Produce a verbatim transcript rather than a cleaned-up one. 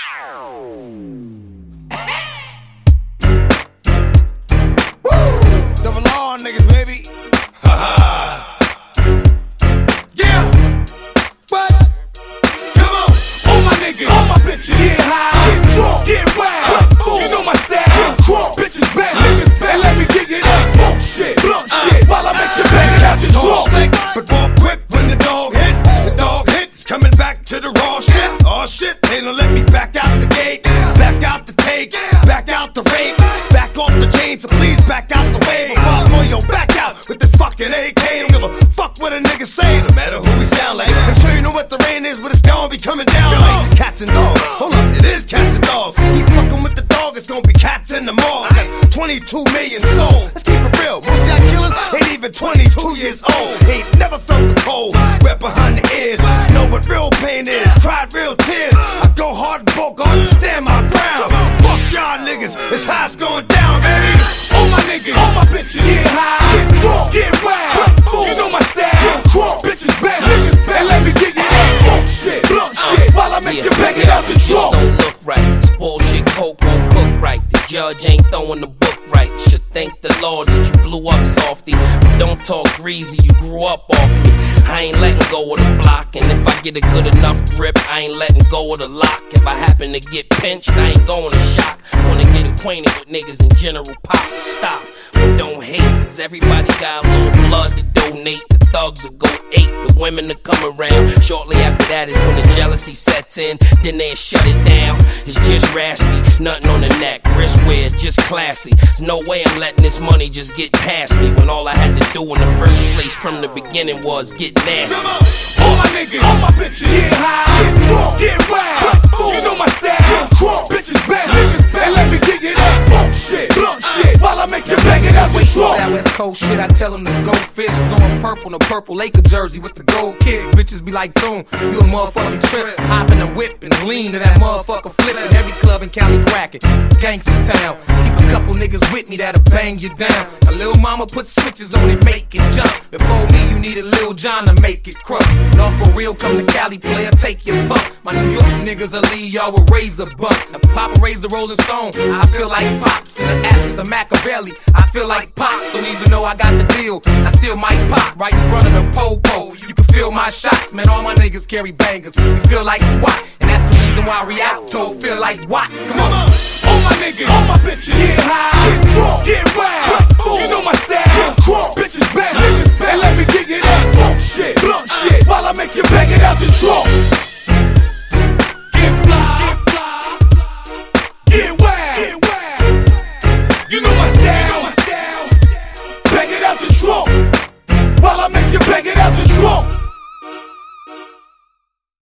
Double R niggas, baby. Ha ha. Yeah. What? Come on. All my niggas, all my bitches, get high, get drunk, get wild. You know my style, get crunk, bitches bounce, niggas bounce. And let me give you that funk shit, blunt shit, while I make you bang it out your trunk. Slick, but walk quick when the dog hit. The dog hit, it's coming back to the raw shit. Oh shit, they don't let me back out the gate, back out the take, back out the rape, back off the chain, so please back out the way. Boy, yo, back out with the fucking A K. Don't give a fuck what a nigga say, no matter who we sound like. I'm sure you know what the rain is, but it's gonna be coming down like cats and dogs. Hold up, it is cats and dogs. Keep fucking with the dog, it's gonna be cats in the mall. Got twenty-two million souls. Let's keep it real. Most of y'all killers ain't even twenty-two years old. Ain't never felt the cold, wet behind the ears. Know what real pain is, cried real tears. I go hard and broke, hard to stand my ground. Fuck y'all niggas, it's how it's going down, baby. All my niggas, all my bitches, get high, get drunk, get wild. You know my style, get crunk, bitches bounce, niggas bounce. And let me give you that funk shit, blunt shit, while I make yeah, you bang it out your just trunk. don't look right. This bullshit coke won't cook right. The judge ain't throwing the book right. Should thank the Lord that you blew up softy. But don't talk greasy, you grew up off me. I ain't letting go of the block, and if I get a good enough grip, I ain't letting go of the lock. If I happen to get pinched, I ain't going to shock. Wanna get acquainted with niggas in general, pop, stop. But don't hate, cause everybody got a little blood to donate. The thugs will go eight, the women to come around. Shortly after that is when the jealousy sets in, then they'll shut it down. It's just raspy, nothing on the neck, wrist wear, just classy. There's no way I'm letting this money just get past me, when all I had to do in the first place from the beginning was get nasty. All my niggas, all my bitches, get high, get drunk, get wild. You know my style, get crunk, bitches bounce, niggas bounce. And let me give you that funk shit, blunt shit, while I make you bang it out your trunk. That West Coast shit, I tell them to go fish. Blowing purple in a purple Laker jersey with the gold kicks. Bitches be like, Tune, you a motherfucking trip. Hop in the whip and lean to that motherfucker flipping. Every club in Cali cracking, it's gangsta town. Keep a couple niggas with me that'll bang you down. A little mama put switches on it, make it jump. Before me, you need a Lil John to make it crump. No, for real, come to Cali, player, take your pump. My New York niggas will leave y'all with razor bump. Now Papa raised the Rolling Stone, I feel like Pops. In the absence of Machiavelli, I feel like Pop. So even though I got the deal, I still might pop right in front of the po-po. You can feel my shots, man, all my niggas carry bangers. We feel like SWAT, and that's the reason why Rialto feel like Watts. Come on. All my niggas, all my bitches, get high, get drunk, get wild. You know my style, get crunk, bitches bounce, niggas bounce. And let me give you that funk shit, blunt shit, while I make you bang it out your trunk.